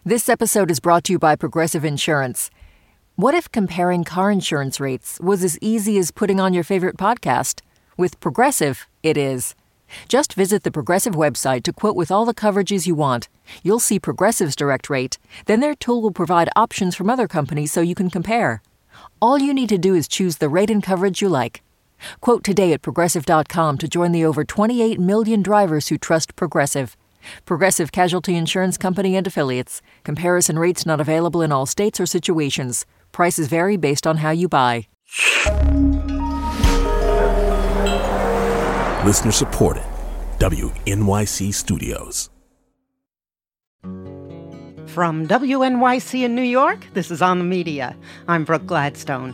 This episode is brought to you by Progressive Insurance. What if comparing car insurance rates was as easy as putting on your favorite podcast? With Progressive, it is. Just visit the Progressive website to quote with all the coverages you want. You'll see Progressive's direct rate. Then their tool will provide options from other companies so you can compare. All you need to do is choose the rate and coverage you like. Quote today at Progressive.com to join the over 28 million drivers who trust Progressive. Progressive Casualty Insurance Company and Affiliates. Comparison rates not available in all states or situations. Prices vary based on how you buy. Listener supported. WNYC Studios. From WNYC in New York, this is On the Media. I'm Brooke Gladstone.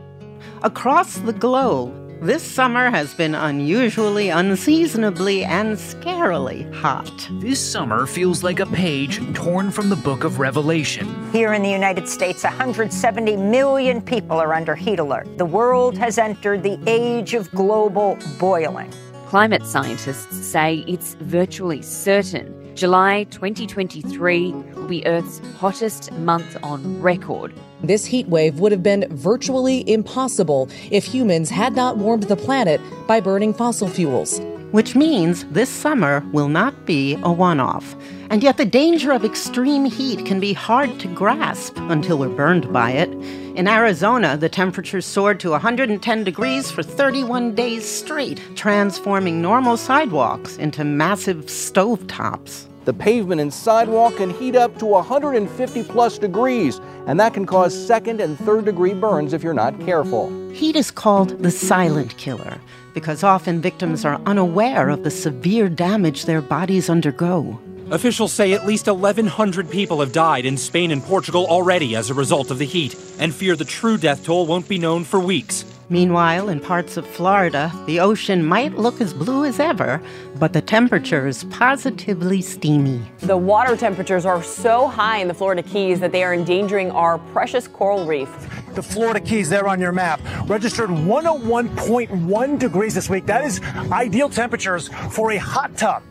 Across the globe, this summer has been unusually, unseasonably, and scarily hot. This summer feels like a page torn from the book of Revelation. Here in the United States, 170 million people are under heat alert. The world has entered the age of global boiling. Climate scientists say it's virtually certain July 2023 will be Earth's hottest month on record. This heat wave would have been virtually impossible if humans had not warmed the planet by burning fossil fuels. Which means this summer will not be a one-off. And yet the danger of extreme heat can be hard to grasp until we're burned by it. In Arizona, the temperature soared to 110 degrees for 31 days straight, transforming normal sidewalks into massive stovetops. The pavement and sidewalk can heat up to 150 plus degrees, and that can cause second and third degree burns if you're not careful. Heat is called the silent killer because often victims are unaware of the severe damage their bodies undergo. Officials say at least 1,100 people have died in Spain and Portugal already as a result of the heat, and fear the true death toll won't be known for weeks. Meanwhile, in parts of Florida, the ocean might look as blue as ever, but the temperature is positively steamy. The water temperatures are so high in the Florida Keys that they are endangering our precious coral reef. The Florida Keys there on your map registered 101.1 degrees this week. That is ideal temperatures for a hot tub.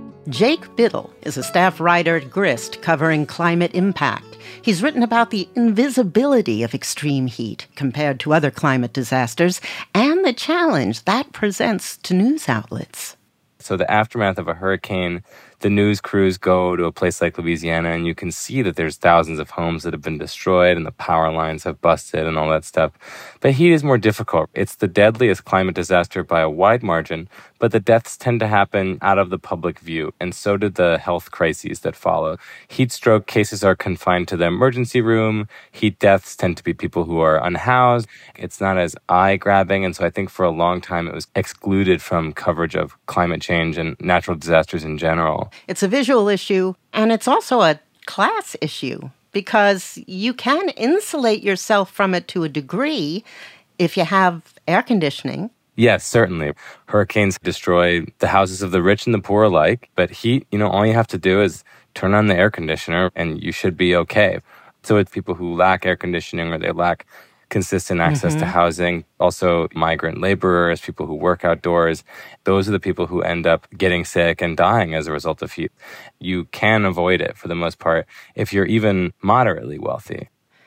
Jake Biddle is a staff writer at Grist covering climate impact. He's written about the invisibility of extreme heat compared to other climate disasters and the challenge that presents to news outlets. So the aftermath of a hurricane, the news crews go to a place like Louisiana and you can see that there's thousands of homes that have been destroyed and the power lines have busted and all that stuff. But heat is more difficult. It's the deadliest climate disaster by a wide margin, but the deaths tend to happen out of the public view, and so do the health crises that follow. Heat stroke cases are confined to the emergency room. Heat deaths tend to be people who are unhoused. It's not as eye-grabbing, and so I think for a long time it was excluded from coverage of climate change and natural disasters in general. It's a visual issue, and it's also a class issue, because you can insulate yourself from it to a degree if you have air conditioning. Yes, certainly. Hurricanes destroy the houses of the rich and the poor alike, but heat, all you have to do is turn on the air conditioner and you should be okay. So it's people who lack air conditioning or they lack consistent access to housing, also migrant laborers, people who work outdoors. Those are the people who end up getting sick and dying as a result of heat. You can avoid it for the most part if you're even moderately wealthy.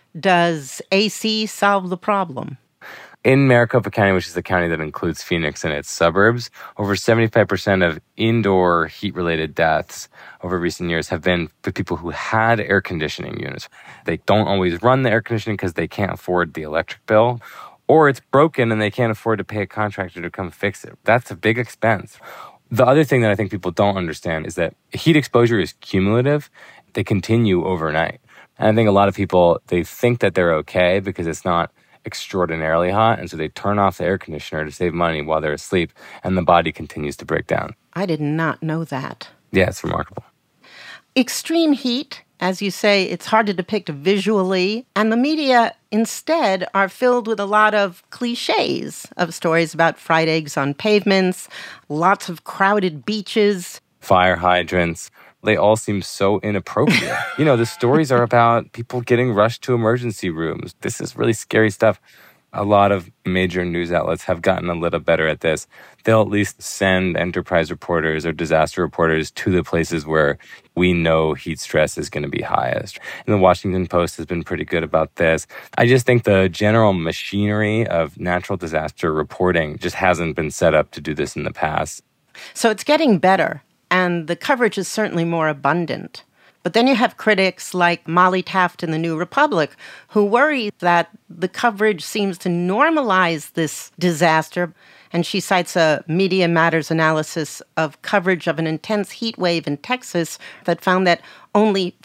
Does AC solve the problem? In Maricopa County, which is the county that includes Phoenix and its suburbs, over 75% of indoor heat-related deaths over recent years have been for people who had air conditioning units. They don't always run the air conditioning because they can't afford the electric bill, or it's broken and they can't afford to pay a contractor to come fix it. That's a big expense. The other thing that I think people don't understand is that heat exposure is cumulative. They continue overnight. And I think a lot of people, they think that they're okay because it's not extraordinarily hot, and so they turn off the air conditioner to save money while they're asleep, and the body continues to break down. I did not know that. Yeah, it's remarkable. Extreme heat, as you say, it's hard to depict visually, and the media instead are filled with a lot of cliches of stories about fried eggs on pavements, lots of crowded beaches, fire hydrants. They all seem so inappropriate. The stories are about people getting rushed to emergency rooms. This is really scary stuff. A lot of major news outlets have gotten a little better at this. They'll at least send enterprise reporters or disaster reporters to the places where we know heat stress is going to be highest. And the Washington Post has been pretty good about this. I just think the general machinery of natural disaster reporting just hasn't been set up to do this in the past. So it's getting better, and the coverage is certainly more abundant. But then you have critics like Molly Taft in the New Republic who worry that the coverage seems to normalize this disaster. And she cites a Media Matters analysis of coverage of an intense heat wave in Texas that found that only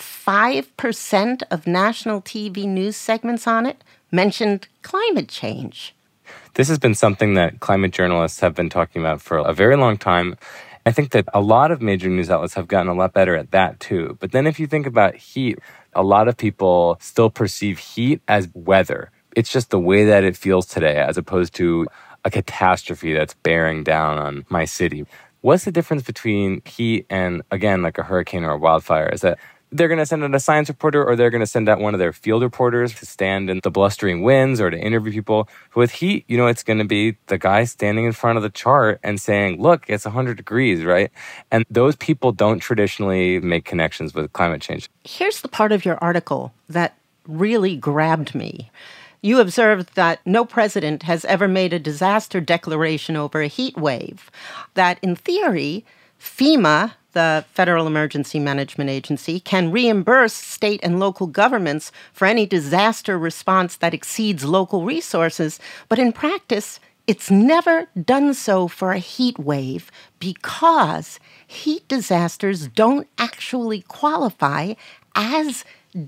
5% of national TV news segments on it mentioned climate change. This has been something that climate journalists have been talking about for a very long time. I think that a lot of major news outlets have gotten a lot better at that too. But then if you think about heat, a lot of people still perceive heat as weather. It's just the way that it feels today as opposed to a catastrophe that's bearing down on my city. What's the difference between heat and, again, like a hurricane or a wildfire? Is that they're going to send out a science reporter or they're going to send out one of their field reporters to stand in the blustering winds or to interview people. With heat, it's going to be the guy standing in front of the chart and saying, look, it's 100 degrees, right? And those people don't traditionally make connections with climate change. Here's the part of your article that really grabbed me. You observed that no president has ever made a disaster declaration over a heat wave, that in theory, FEMA, the Federal Emergency Management Agency, can reimburse state and local governments for any disaster response that exceeds local resources, but in practice, it's never done so for a heat wave because heat disasters don't actually qualify as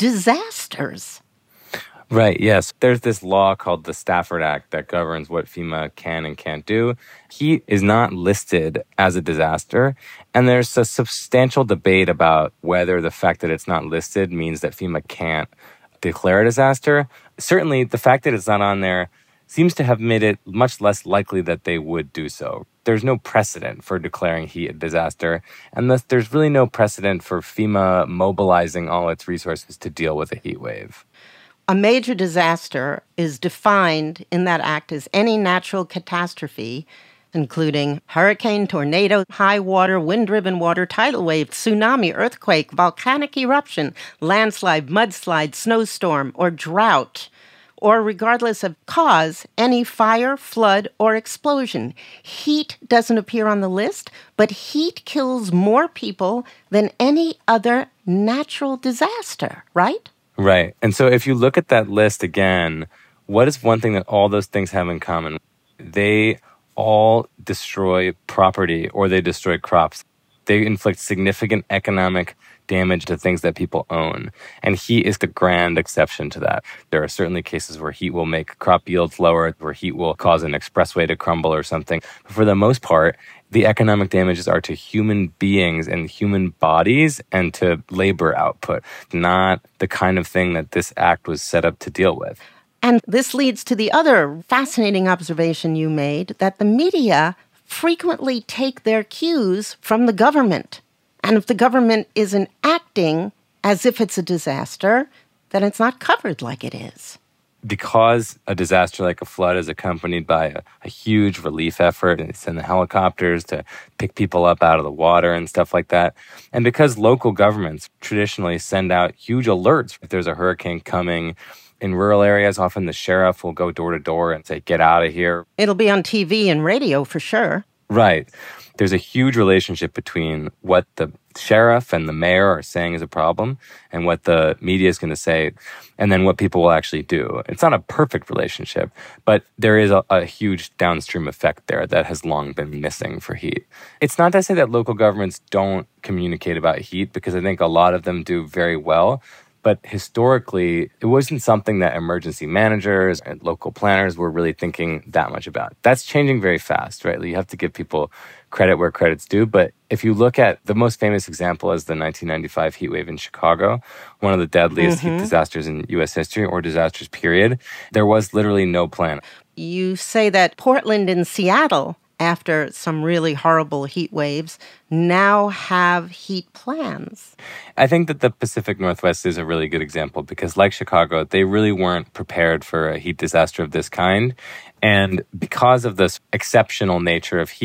disasters. Right, yes. There's this law called the Stafford Act that governs what FEMA can and can't do. Heat is not listed as a disaster, and there's a substantial debate about whether the fact that it's not listed means that FEMA can't declare a disaster. Certainly, the fact that it's not on there seems to have made it much less likely that they would do so. There's no precedent for declaring heat a disaster, and thus there's really no precedent for FEMA mobilizing all its resources to deal with a heat wave. A major disaster is defined in that act as any natural catastrophe, including hurricane, tornado, high water, wind-driven water, tidal wave, tsunami, earthquake, volcanic eruption, landslide, mudslide, snowstorm, or drought, or regardless of cause, any fire, flood, or explosion. Heat doesn't appear on the list, but heat kills more people than any other natural disaster, right? Right. And so if you look at that list again, what is one thing that all those things have in common? They all destroy property or they destroy crops. They inflict significant economic damage to things that people own. And heat is the grand exception to that. There are certainly cases where heat will make crop yields lower, where heat will cause an expressway to crumble or something. But for the most part, the economic damages are to human beings and human bodies and to labor output, not the kind of thing that this act was set up to deal with. And this leads to the other fascinating observation you made, that the media frequently take their cues from the government. And if the government isn't acting as if it's a disaster, then it's not covered like it is. Because a disaster like a flood is accompanied by a huge relief effort, and they send the helicopters to pick people up out of the water and stuff like that. And because local governments traditionally send out huge alerts if there's a hurricane coming, in rural areas, often the sheriff will go door to door and say, get out of here. It'll be on TV and radio for sure. Right. There's a huge relationship between what the sheriff and the mayor are saying is a problem and what the media is going to say, and then what people will actually do. It's not a perfect relationship, but there is a huge downstream effect there that has long been missing for heat. It's not to say that local governments don't communicate about heat, because I think a lot of them do very well. But historically, it wasn't something that emergency managers and local planners were really thinking that much about. That's changing very fast, right? You have to give people credit where credit's due. But if you look at the most famous example is the 1995 heat wave in Chicago, one of the deadliest heat disasters in U.S. history, or disasters period, there was literally no plan. You say that Portland and Seattle, after some really horrible heat waves, now have heat plans. I think that the Pacific Northwest is a really good example because, like Chicago, they really weren't prepared for a heat disaster of this kind. And because of this exceptional nature of heat,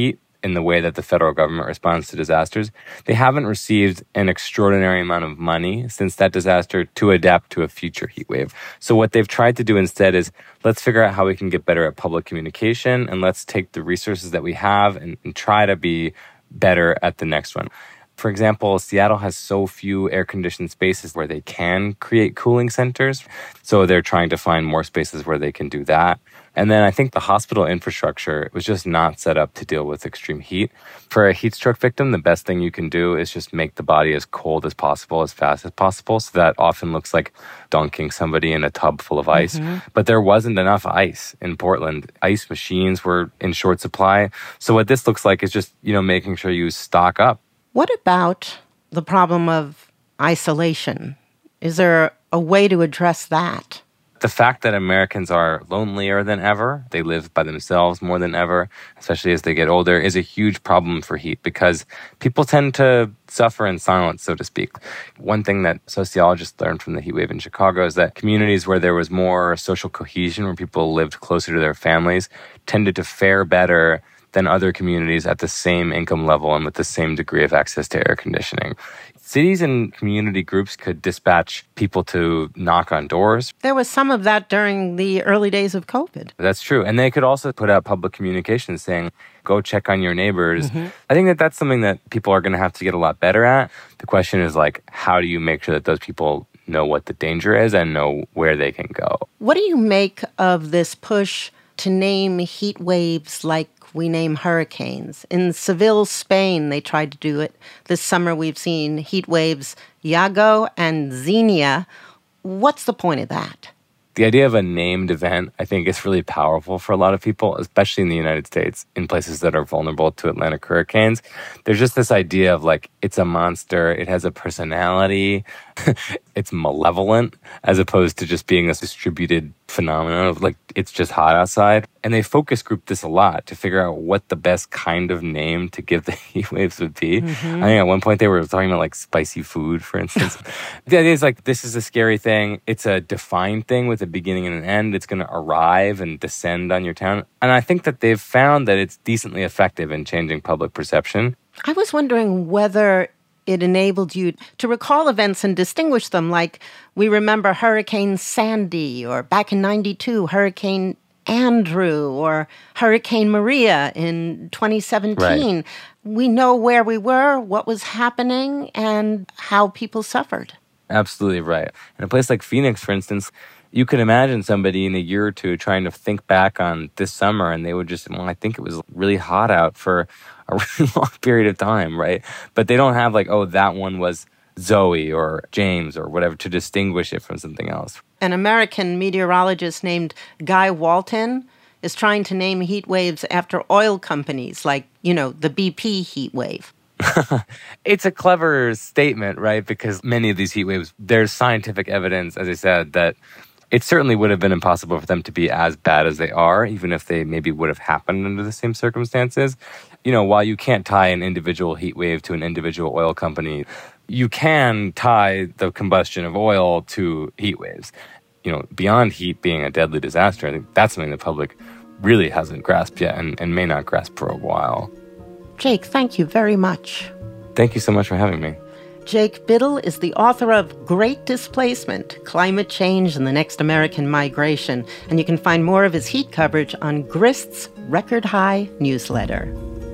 in the way that the federal government responds to disasters. They haven't received an extraordinary amount of money since that disaster to adapt to a future heat wave. So what they've tried to do instead is, let's figure out how we can get better at public communication, and let's take the resources that we have and try to be better at the next one. For example, Seattle has so few air-conditioned spaces where they can create cooling centers. So they're trying to find more spaces where they can do that. And then I think the hospital infrastructure was just not set up to deal with extreme heat. For a heat stroke victim, the best thing you can do is just make the body as cold as possible, as fast as possible. So that often looks like dunking somebody in a tub full of ice. But there wasn't enough ice in Portland. Ice machines were in short supply. So what this looks like is just, making sure you stock up. What about the problem of isolation? Is there a way to address that? The fact that Americans are lonelier than ever, they live by themselves more than ever, especially as they get older, is a huge problem for heat because people tend to suffer in silence, so to speak. One thing that sociologists learned from the heat wave in Chicago is that communities where there was more social cohesion, where people lived closer to their families, tended to fare better than other communities at the same income level and with the same degree of access to air conditioning. Cities and community groups could dispatch people to knock on doors. There was some of that during the early days of COVID. That's true. And they could also put out public communications saying, go check on your neighbors. I think that that's something that people are going to have to get a lot better at. The question is, how do you make sure that those people know what the danger is and know where they can go? What do you make of this push to name heat waves like we name hurricanes? In Seville, Spain, they tried to do it. This summer, we've seen heat waves Iago and Xenia. What's the point of that? The idea of a named event, I think, is really powerful for a lot of people, especially in the United States, in places that are vulnerable to Atlantic hurricanes. There's just this idea of it's a monster, it has a personality, it's malevolent, as opposed to just being a distributed phenomenon of it's just hot outside. And they focus group this a lot to figure out what the best kind of name to give the heat waves would be. I think at one point they were talking about spicy food, for instance. The idea is this is a scary thing. It's a defined thing with a beginning and an end. It's going to arrive and descend on your town. And I think that they've found that it's decently effective in changing public perception. I was wondering whether it enabled you to recall events and distinguish them, like we remember Hurricane Sandy, or back in 92, Hurricane Andrew, or Hurricane Maria in 2017. Right. We know where we were, what was happening, and how people suffered. Absolutely right. In a place like Phoenix, for instance, you could imagine somebody in a year or two trying to think back on this summer, and they would just, I think it was really hot out for a really long period of time, right? But they don't have that one was Zoe or James or whatever to distinguish it from something else. An American meteorologist named Guy Walton is trying to name heat waves after oil companies, like, the BP heat wave. It's a clever statement, right? Because many of these heat waves, there's scientific evidence, as I said, that it certainly would have been impossible for them to be as bad as they are, even if they maybe would have happened under the same circumstances. While you can't tie an individual heat wave to an individual oil company, you can tie the combustion of oil to heat waves. Beyond heat being a deadly disaster, I think that's something the public really hasn't grasped yet and may not grasp for a while. Jake, thank you very much. Thank you so much for having me. Jake Biddle is the author of Great Displacement, Climate Change and the Next American Migration, and you can find more of his heat coverage on Grist's Record High newsletter.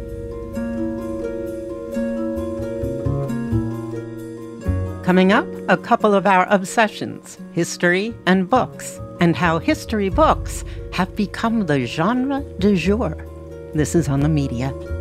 Coming up, a couple of our obsessions, history and books, and how history books have become the genre du jour. This is On the Media.